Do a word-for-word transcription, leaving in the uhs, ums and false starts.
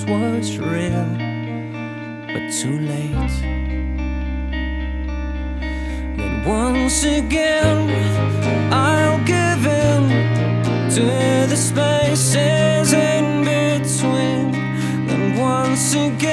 this was real, but too late. Then once again I'll give in to the spaces in between. Then once again